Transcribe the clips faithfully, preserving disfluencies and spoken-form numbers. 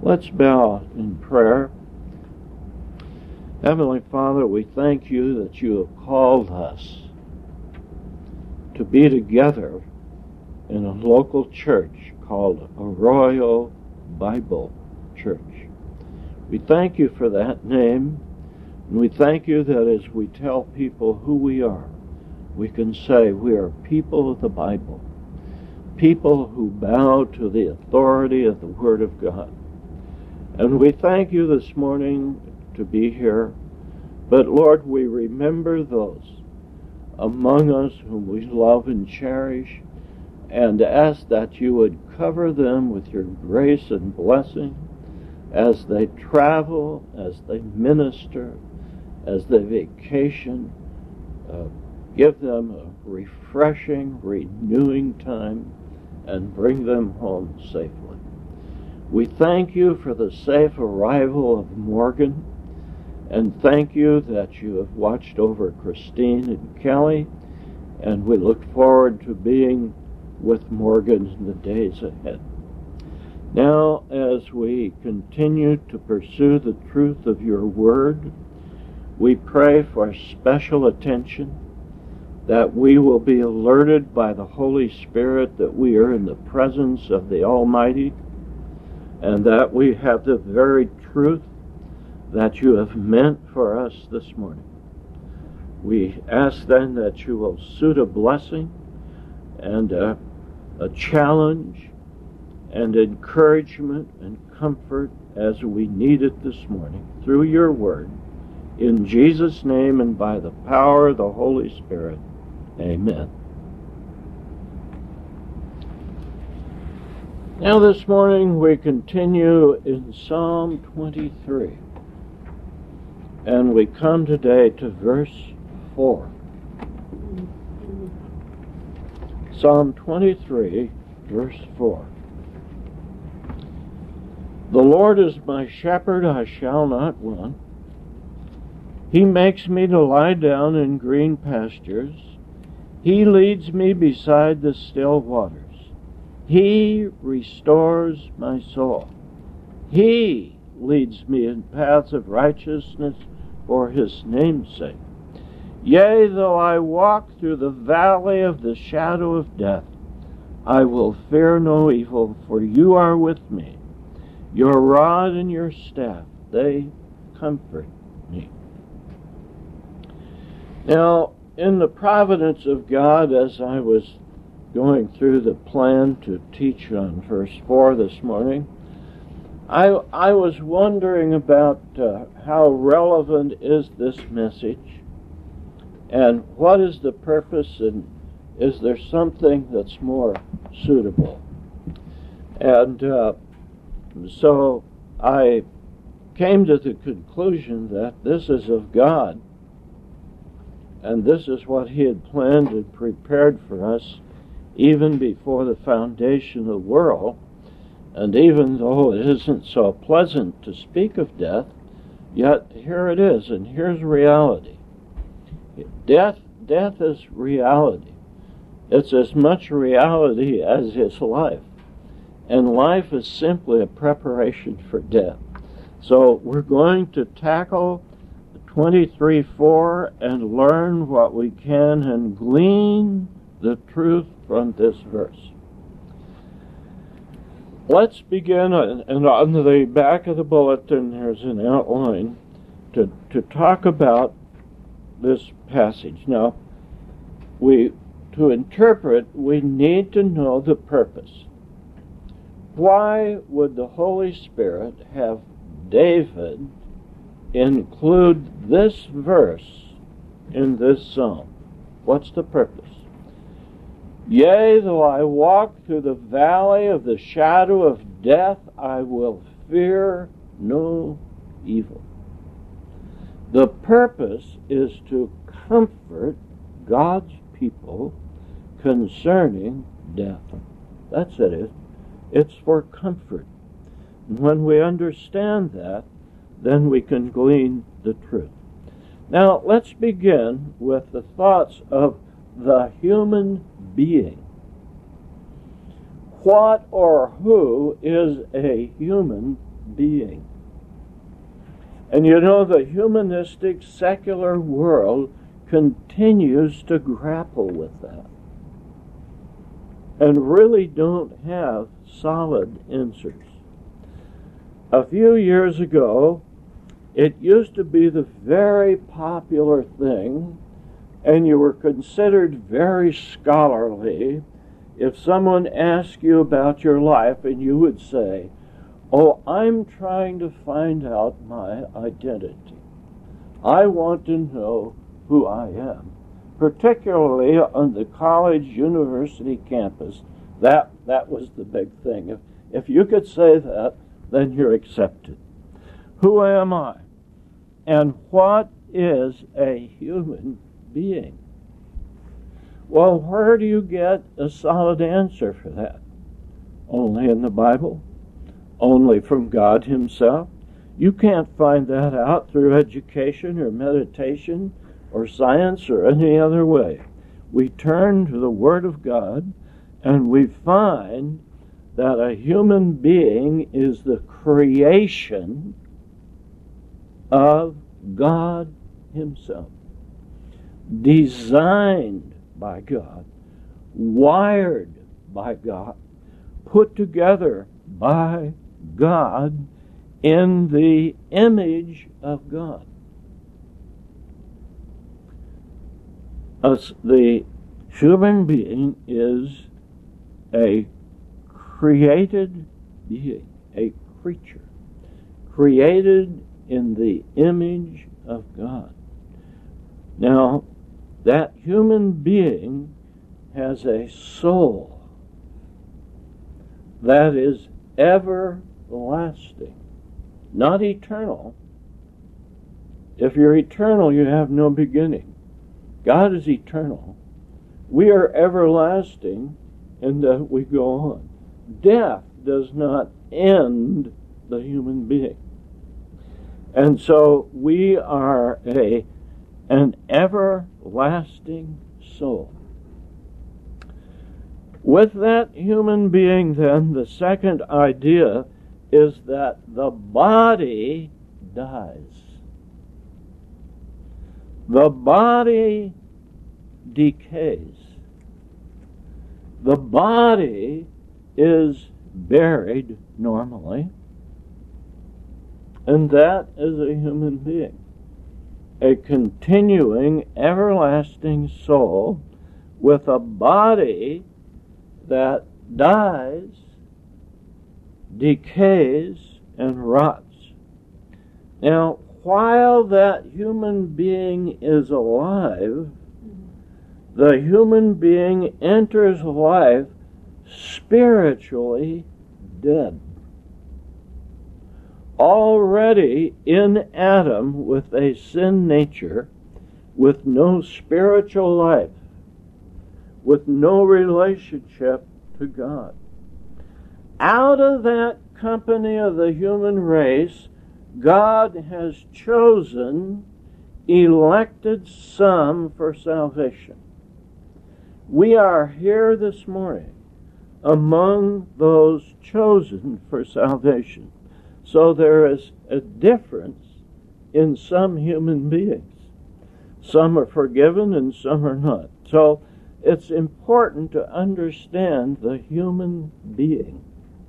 Let's bow in prayer. Heavenly Father, we thank you that you have called us to be together in a local church called Arroyo Bible Church. We thank you for that name, and we thank you that as we tell people who we are, we can say we are people of the Bible, people who bow to the authority of the Word of God. And we thank you this morning to be here, but Lord, we remember those among us whom we love and cherish, and ask that you would cover them with your grace and blessing as they travel, as they minister, as they vacation. Uh, give them a refreshing, renewing time, and bring them home safely. We thank you for the safe arrival of Morgan, and thank you that you have watched over Christine and Kelly, and we look forward to being with Morgan in the days ahead. Now, as we continue to pursue the truth of your word, we pray for special attention, that we will be alerted by the Holy Spirit that we are in the presence of the Almighty, and that we have the very truth that you have meant for us this morning. We ask then that you will suit a blessing and a, a challenge and encouragement and comfort as we need it this morning through your word. In Jesus' name and by the power of the Holy Spirit, amen. Now this morning we continue in Psalm twenty-three, and we come today to verse four. Psalm twenty-three, verse four. The Lord is my shepherd, I shall not want. He makes me to lie down in green pastures. He leads me beside the still waters. He restores my soul. He leads me in paths of righteousness for his name's sake. Yea, though I walk through the valley of the shadow of death, I will fear no evil, for you are with me. Your rod and your staff, they comfort me. Now, in the providence of God, as I was going through the plan to teach on verse four this morning, I, I was wondering about uh, how relevant is this message, and what is the purpose, and is there something that's more suitable? And uh, so I came to the conclusion that this is of God, and this is what he had planned and prepared for us even before the foundation of the world. And even though it isn't so pleasant to speak of death, yet here it is, and here's reality. Death, death is reality. It's as much reality as is life. And life is simply a preparation for death. So we're going to tackle twenty-three four and learn what we can and glean the truth from this verse. Let's begin, and on the back of the bulletin there's an outline to, to talk about this passage. Now, we to interpret, we need to know the purpose. Why would the Holy Spirit have David include this verse in this psalm? What's the purpose? Yea, though I walk through the valley of the shadow of death, I will fear no evil. The purpose is to comfort God's people concerning death. That's it. It's for comfort. And when we understand that, then we can glean the truth. Now, let's begin with the thoughts of the human being. What or who is a human being. And you know, the humanistic secular world continues to grapple with that and really don't have solid answers. A few years ago, it used to be the very popular thing, and you were considered very scholarly if someone asked you about your life and you would say, "Oh, I'm trying to find out my identity. I want to know who I am." Particularly on the college university campus, that, that was the big thing. If, if you could say that, then you're accepted. Who am I? And what is a human being? Well, where do you get a solid answer for that? Only in the Bible? Only from God Himself? You can't find that out through education or meditation or science or any other way. We turn to the Word of God and we find that a human being is the creation of God Himself, designed by God, wired by God, put together by God in the image of God. As the human being is a created being, a creature, created in the image of God. Now, that human being has a soul that is everlasting, not eternal. If you're eternal, you have no beginning. God is eternal. We are everlasting, and uh, we go on. Death does not end the human being. And so we are a an everlasting soul. With that human being, then, the second idea is that the body dies. The body decays. The body is buried normally, and that is a human being, a continuing, everlasting soul with a body that dies, decays, and rots. Now, while that human being is alive, the human being enters life spiritually dead. Already in Adam with a sin nature, with no spiritual life, with no relationship to God. Out of that company of the human race, God has chosen, elected some for salvation. We are here this morning among those chosen for salvation. So there is a difference in some human beings. Some are forgiven and some are not. So it's important to understand the human being.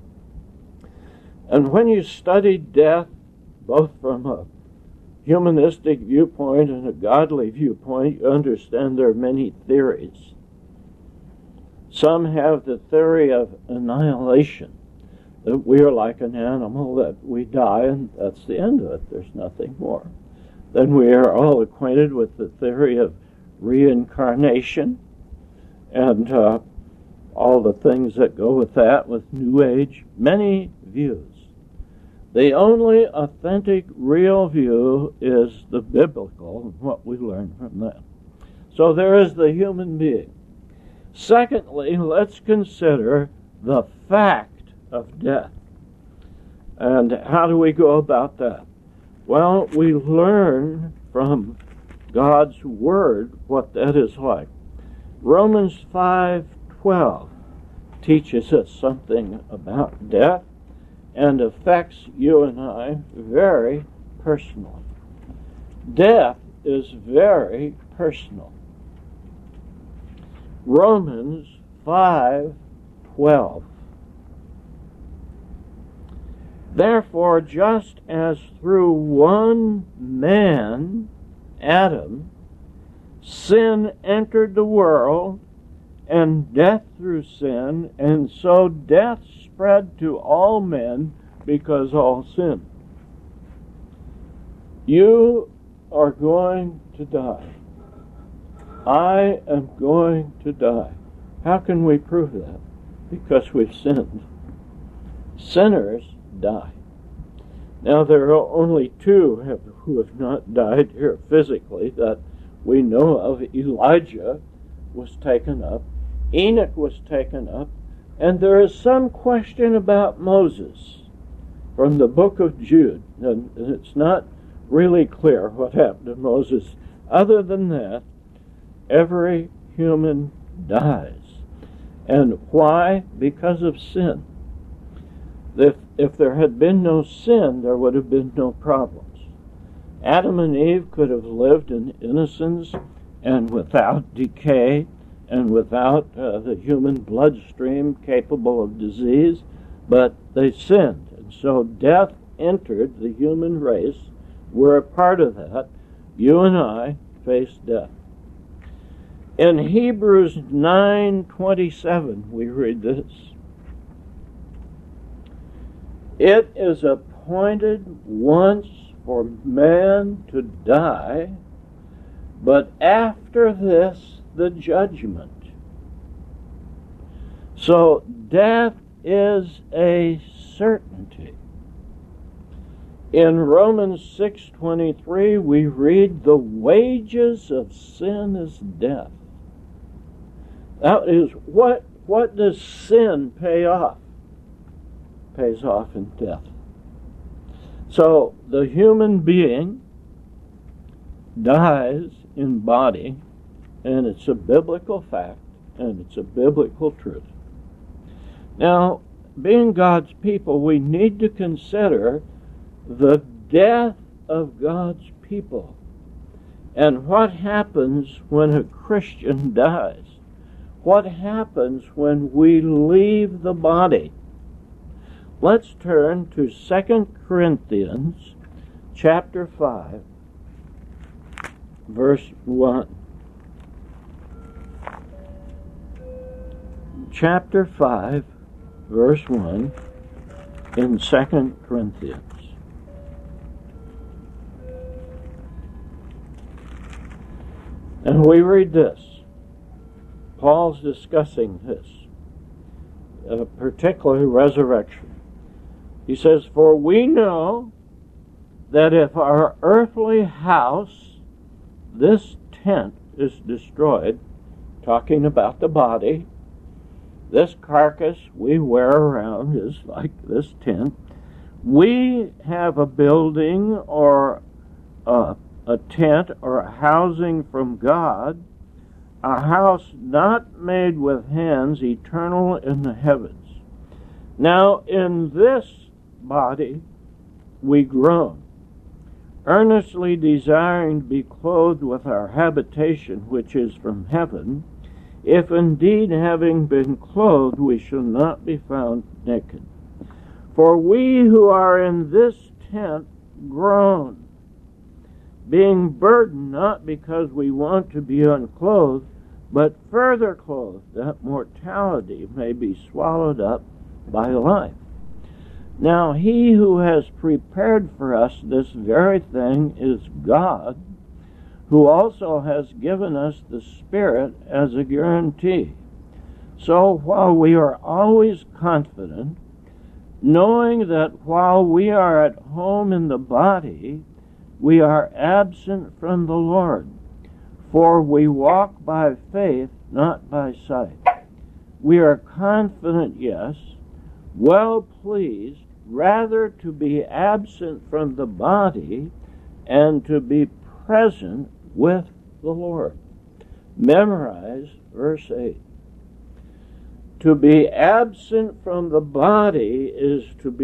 And when you study death, both from a humanistic viewpoint and a godly viewpoint, you understand there are many theories. Some have the theory of annihilation, that we are like an animal, that we die and that's the end of it, there's nothing more. Then we are all acquainted with the theory of reincarnation and uh, all the things that go with that, with New Age, many views. The only authentic, real view is the biblical, and what we learn from that. So there is the human being. Secondly, let's consider the fact of death. And how do we go about that? Well, we learn from God's Word what that is like. Romans five twelve teaches us something about death. and affects you and I very personally. Death is very personal. Romans five twelve. Therefore, just as through one man, Adam, sin entered the world, and death through sin, and so death spread to all men because all sinned. You are going to die. I am going to die. How can we prove that? Because we've sinned. Sinners die. Now, there are only two have, who have not died here physically that we know of. Elijah was taken up, Enoch was taken up, and there is some question about Moses from the book of Jude, and it's not really clear what happened to Moses. Other than that, every human dies. And why? Because of sin. If, if there had been no sin, there would have been no problems. Adam and Eve could have lived in innocence and without decay and without uh, the human bloodstream capable of disease, but they sinned. And so death entered the human race. We're a part of that. You and I face death. In Hebrews nine twenty-seven, we read this. It is appointed once for man to die, but after this, the judgment. So death is a certainty. In Romans six twenty-three, we read, the wages of sin is death. That is, what, what does sin pay off? Pays off in death. So the human being dies in body, and it's a biblical fact, and it's a biblical truth. Now, being God's people, we need to consider the death of God's people and what happens when a Christian dies. What happens when we leave the body? Let's turn to Second Corinthians chapter five, verse one. Chapter five, verse one in Second Corinthians. And we read this. Paul's discussing this, uh, particularly resurrection. He says, for we know that if our earthly house, this tent, is destroyed, talking about the body, this carcass we wear around is like this tent, we have a building or a, a tent or a housing from God, a house not made with hands, eternal in the heavens. Now in this body we groan, earnestly desiring to be clothed with our habitation which is from heaven, if indeed having been clothed we shall not be found naked. For we who are in this tent groan, being burdened, not because we want to be unclothed, but further clothed, that mortality may be swallowed up by life. Now he who has prepared for us this very thing is God, who also has given us the Spirit as a guarantee. So while we are always confident, knowing that while we are at home in the body, we are absent from the Lord, for we walk by faith, not by sight. We are confident, yes, well pleased, rather to be absent from the body and to be present with the Lord. Memorize verse eight. To be absent from the body is to be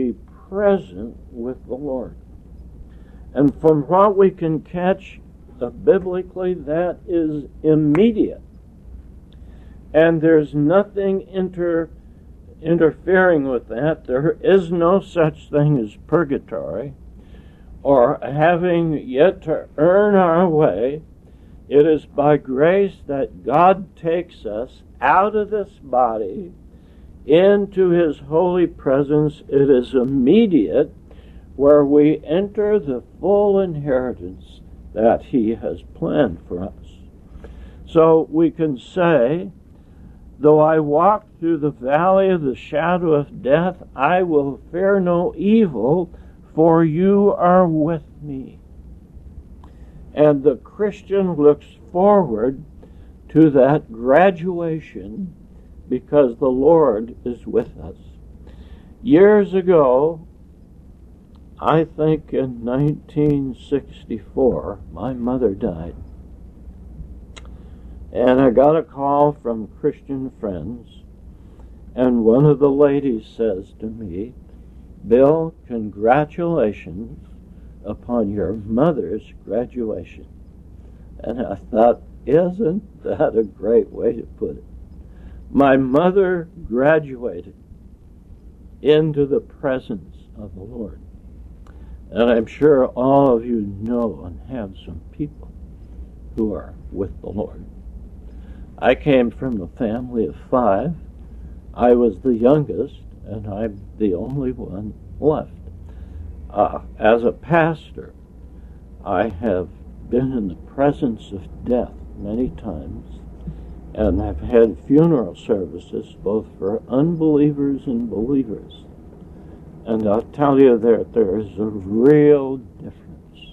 present with the Lord. And from what we can catch uh, biblically, that is immediate. And there's nothing inter, interfering with that. There is no such thing as purgatory or having yet to earn our way. It is by grace that God takes us out of this body into his holy presence. It is immediate, where we enter the full inheritance that he has planned for us. So we can say, though I walk through the valley of the shadow of death, I will fear no evil, for you are with me. And the Christian looks forward to that graduation because the Lord is with us. Years ago, I think in nineteen sixty-four, my mother died. And I got a call from Christian friends, and one of the ladies says to me, "Bill, congratulations upon your mother's graduation." And I thought, isn't that a great way to put it? My mother graduated into the presence of the Lord. And I'm sure all of you know and have some people who are with the Lord. I came from a family of five. I was the youngest, and I'm the only one left. Uh, as a pastor, I have been in the presence of death many times, and I've had funeral services both for unbelievers and believers. And I'll tell you that there is a real difference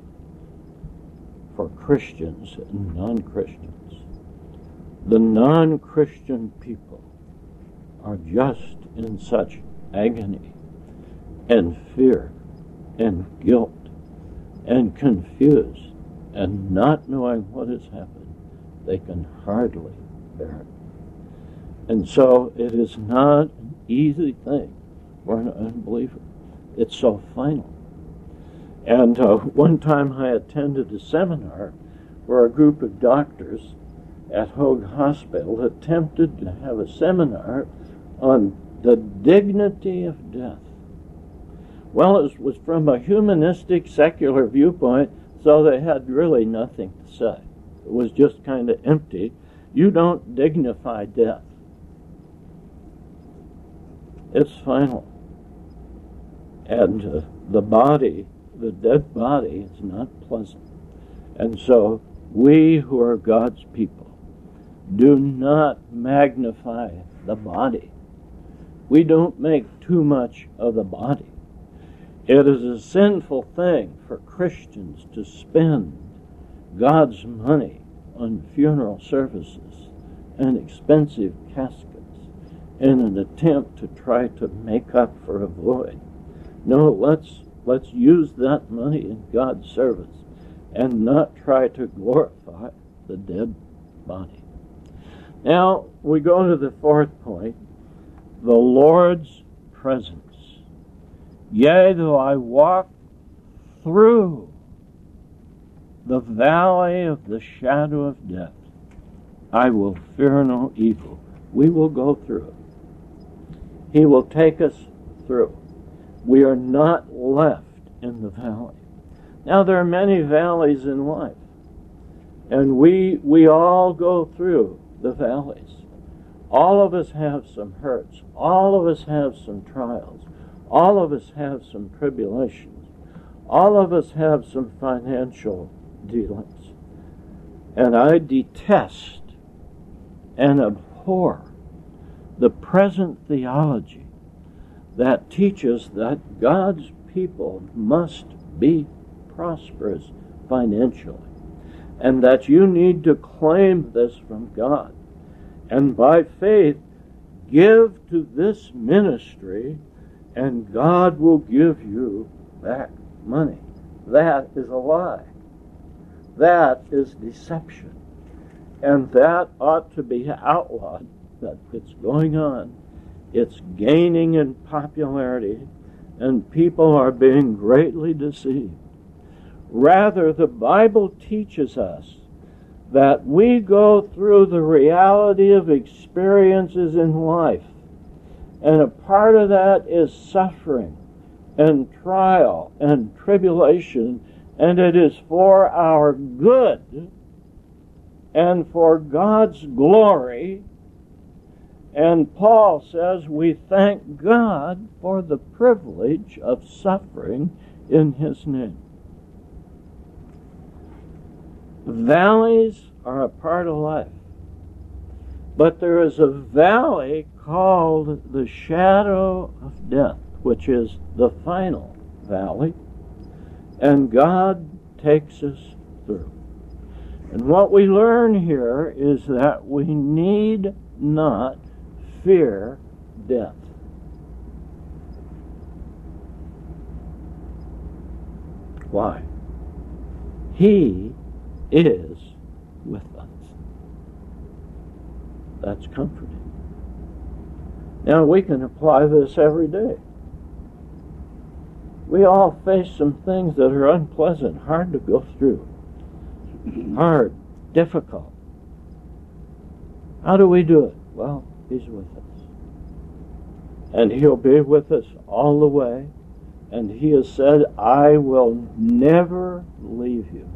for Christians and non-Christians. The non-Christian people are just in such agony and fear and guilt and confused and not knowing what has happened. They can hardly bear it. And so it is not an easy thing for an unbeliever. It's so final. And uh, one time I attended a seminar where a group of doctors at Hoag Hospital attempted to have a seminar on the dignity of death. Well, it was from a humanistic, secular viewpoint, so they had really nothing to say. It was just kind of empty. You don't dignify death. It's final. And uh, the body, the dead body, is not pleasant. And so we who are God's people do not magnify the body. We don't make too much of the body. It is a sinful thing for Christians to spend God's money on funeral services and expensive caskets in an attempt to try to make up for a void. No, let's let's use that money in God's service and not try to glorify the dead body. Now, we go to the fourth point, the Lord's presence. Yea, though I walk through the valley of the shadow of death, I will fear no evil. We will go through it. He will take us through. We are not left in the valley. Now, there are many valleys in life, and we we all go through the valleys. All of us have some hurts. All of us have some trials. All of us have some tribulations. All of us have some financial dealings. And I detest and abhor the present theology that teaches that God's people must be prosperous financially, and that you need to claim this from God, and by faith give to this ministry, and God will give you back money. That is a lie. That is deception. And that ought to be outlawed. That it's going on. It's gaining in popularity. and people are being greatly deceived. Rather, the Bible teaches us that we go through the reality of experiences in life, and a part of that is suffering and trial and tribulation, and it is for our good and for God's glory. And Paul says we thank God for the privilege of suffering in His name. Valleys are a part of life, but there is a valley called the shadow of death, which is the final valley, and God takes us through. And what we learn here is that we need not fear death. Why? He is with us. That's comforting. Now we can apply this every day. We all face some things that are unpleasant, hard to go through. Hard, difficult. How do we do it? Well, He's with us. And He'll be with us all the way. And He has said, I will never leave you,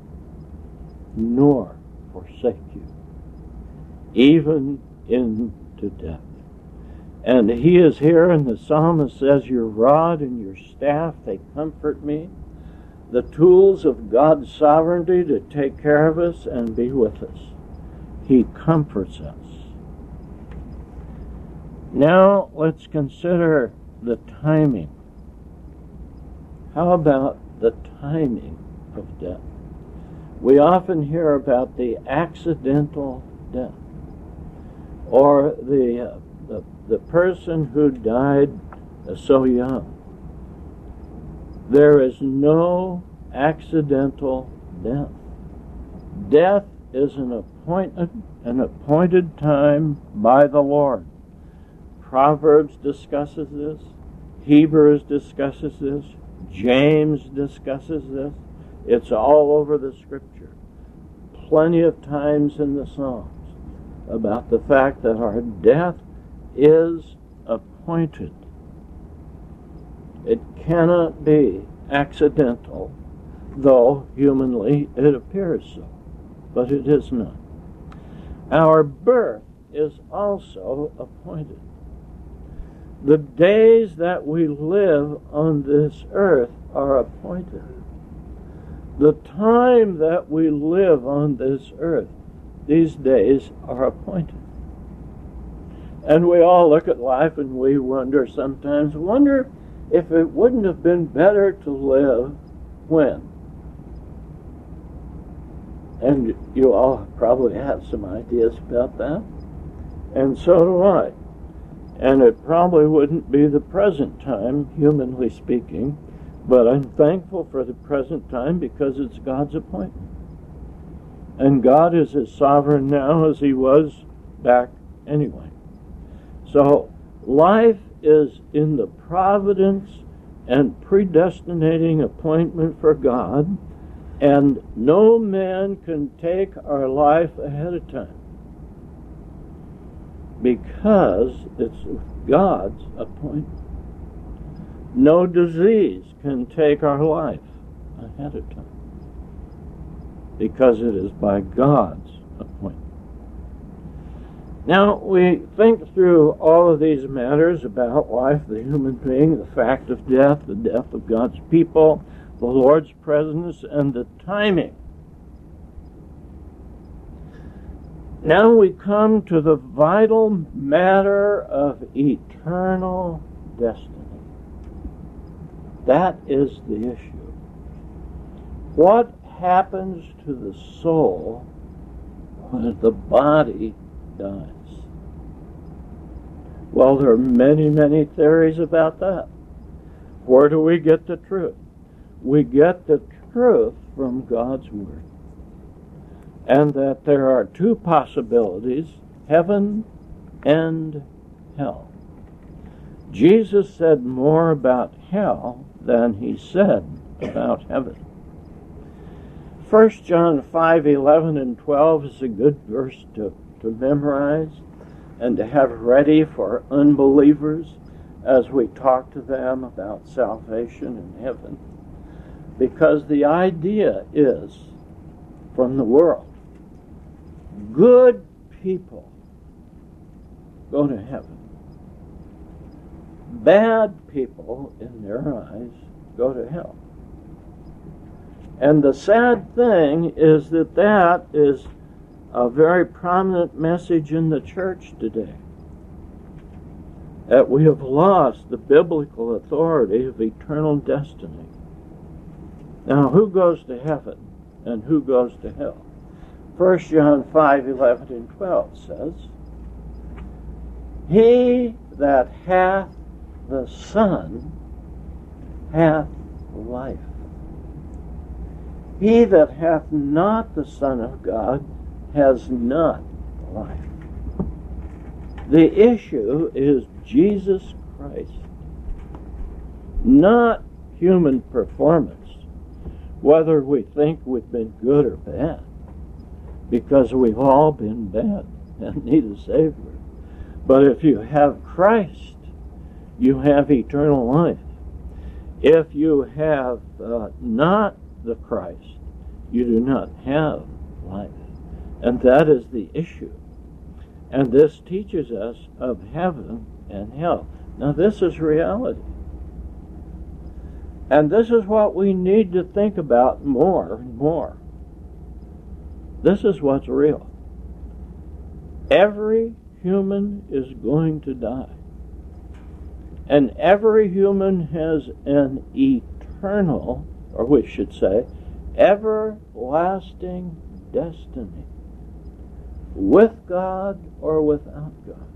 nor forsake you, even into death. And He is here, and the psalmist says, your rod and your staff, they comfort me. The tools of God's sovereignty to take care of us and be with us. He comforts us. Now let's consider the timing. How about the timing of death? We often hear about the accidental death, or the, uh, the, the person who died uh, so young. There is no accidental death. Death is an appointed, an appointed time by the Lord. Proverbs discusses this. Hebrews discusses this. James discusses this. It's all over the Scripture. Plenty of times in the Psalms about the fact that our death is appointed. It cannot be accidental, though humanly it appears so, but it is not. Our birth is also appointed. The days that we live on this earth are appointed. The time that we live on this earth, these days are appointed. And we all look at life and we wonder sometimes, wonder if it wouldn't have been better to live when? And you all probably have some ideas about that. And so do I. And it probably wouldn't be the present time, humanly speaking, but I'm thankful for the present time because it's God's appointment. And God is as sovereign now as He was back anyway. So life is in the providence and predestinating appointment for God, and no man can take our life ahead of time because it's God's appointment. No disease can take our life ahead of time because it is by God's appointment. Now, we think through all of these matters about life, the human being, the fact of death, the death of God's people, the Lord's presence, and the timing. Now we come to the vital matter of eternal destiny. That is the issue. What happens to the soul when the body dies? Well, there are many, many theories about that. Where do we get the truth? We get the truth from God's Word. And that there are two possibilities, heaven and hell. Jesus said more about hell than he said about heaven. First John five, eleven and twelve is a good verse to, to memorize and to have ready for unbelievers as we talk to them about salvation and heaven. Because the idea is, from the world, good people go to heaven. Bad people, in their eyes, go to hell. And the sad thing is that that is a very prominent message in the church today. That we have lost the biblical authority of eternal destiny. Now, who goes to heaven and who goes to hell? First John five, eleven and twelve says, He that hath the Son hath life. He that hath not the Son of God has not life. The issue is Jesus Christ, not human performance, whether we think we've been good or bad, because we've all been bad and need a Savior. But if you have Christ, you have eternal life. If you have uh, not the Christ, you do not have life. And that is the issue. And this teaches us of heaven and hell. Now this is reality. And this is what we need to think about more and more. This is what's real. Every human is going to die. And every human has an eternal, or we should say, everlasting destiny, with God or without God.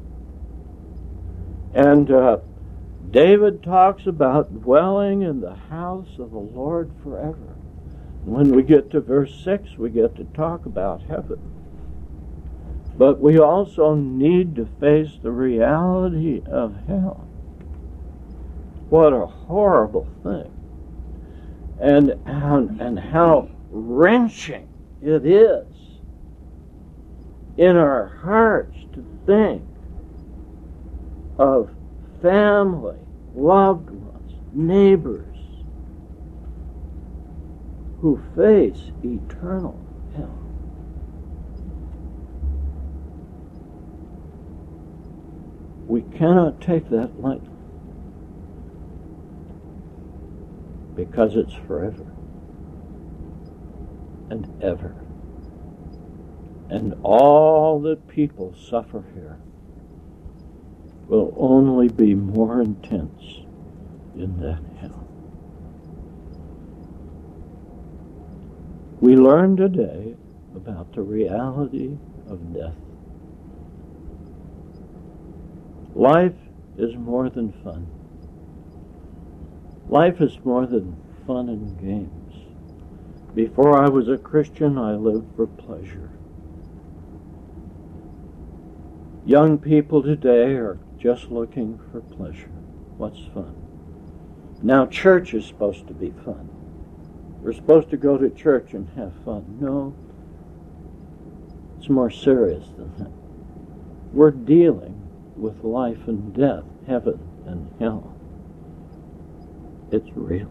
And uh, David talks about dwelling in the house of the Lord forever. When we get to verse six, we get to talk about heaven. But we also need to face the reality of hell. What a horrible thing. And, and, and how wrenching it is in our hearts to think of family, loved ones, neighbors who face eternal hell. We cannot take that lightly, because it's forever and ever. And all that people suffer here will only be more intense in that hell. We learn today about the reality of death. Life is more than fun. Life is more than fun and games. Before I was a Christian, I lived for pleasure. Young people today are just looking for pleasure. What's fun? Now, church is supposed to be fun. We're supposed to go to church and have fun. No, it's more serious than that. We're dealing with life and death, heaven and hell. It's real.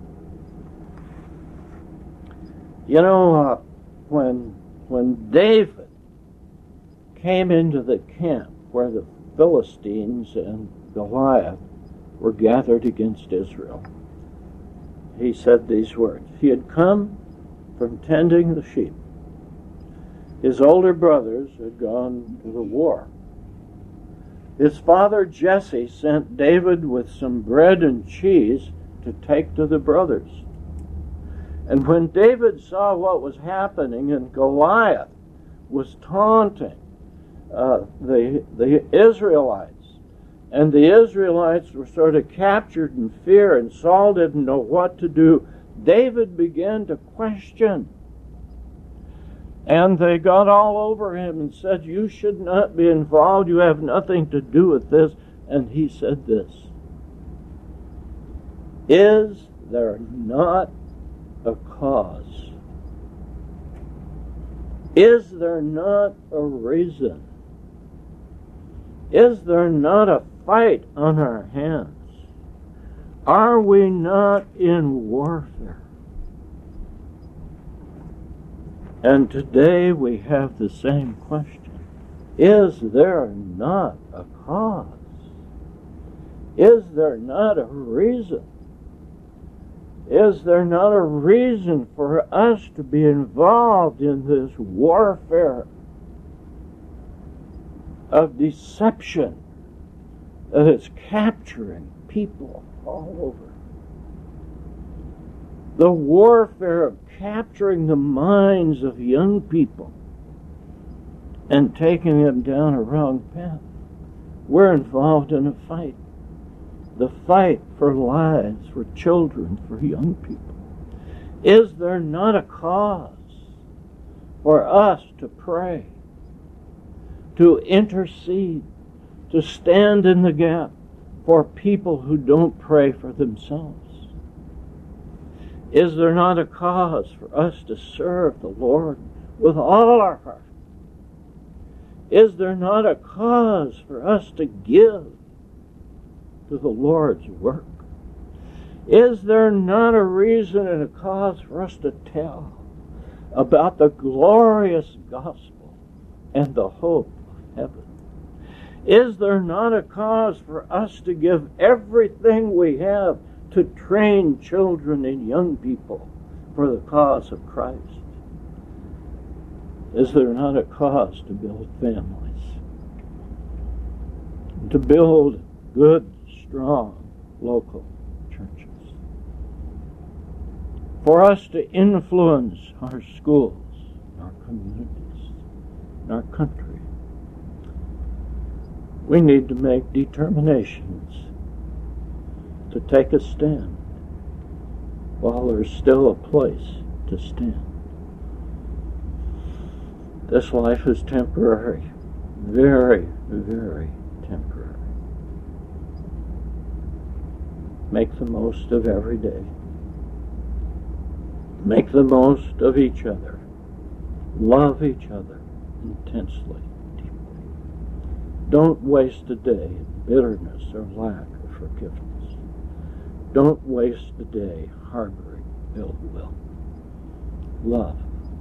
You know, uh, when when David came into the camp where the Philistines and Goliath were gathered against Israel, he said these words. He had come from tending the sheep. His older brothers had gone to the war. His father Jesse sent David with some bread and cheese to take to the brothers. And when David saw what was happening and Goliath was taunting uh, the, the Israelites, and the Israelites were sort of captured in fear, and Saul didn't know what to do, David began to question. And they got all over him and said, you should not be involved, you have nothing to do with this. and he said this: "Is there not a cause? Is there not a reason? Is there not a fight on our hands? Are we not in warfare?" And today we have the same question. Is there not a cause? Is there not a reason? Is there not a reason for us to be involved in this warfare of deception that is capturing people all over? The warfare of capturing the minds of young people and taking them down a wrong path. We're involved in a fight. The fight for lives, for children, for young people. Is there not a cause for us to pray, to intercede, to stand in the gap for people who don't pray for themselves? Is there not a cause for us to serve the Lord with all our heart? Is there not a cause for us to give to the Lord's work? Is there not a reason and a cause for us to tell about the glorious gospel and the hope of heaven? Is there not a cause for us to give everything we have to train children and young people for the cause of Christ? Is there not a cause to build families, to build good, strong local churches, for us to influence our schools, our communities, and our country? We need to make determinations to take a stand while there's still a place to stand. This life is temporary, very, very temporary. Make the most of every day. Make the most of each other. Love each other intensely, deeply. Don't waste a day in bitterness or lack of forgiveness. Don't waste a day harboring ill will. Love,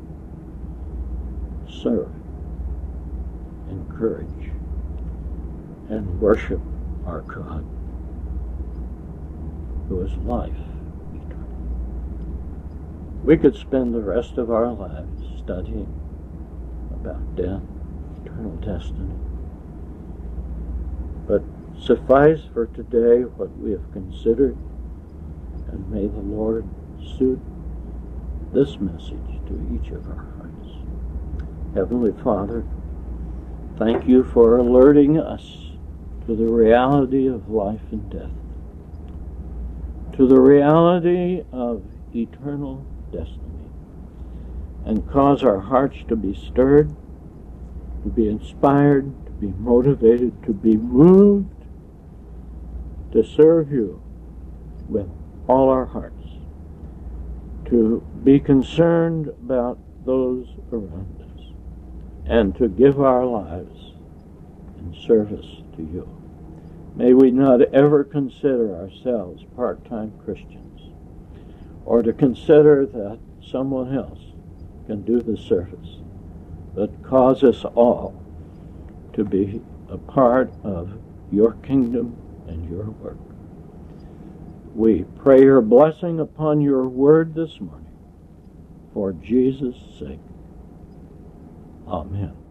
serve, encourage, and worship our God, who is life eternal. We could spend the rest of our lives studying about death, eternal destiny, but suffice for today what we have considered, and may the Lord suit this message to each of our hearts. Heavenly Father, thank you for alerting us to the reality of life and death, to the reality of eternal destiny, and cause our hearts to be stirred, to be inspired, to be motivated, to be moved, to serve you with all our hearts, to be concerned about those around us, and to give our lives in service to you. May we not ever consider ourselves part-time Christians, or to consider that someone else can do the service, but cause us all to be a part of your kingdom and your work. We pray your blessing upon your word this morning, for Jesus' sake. Amen.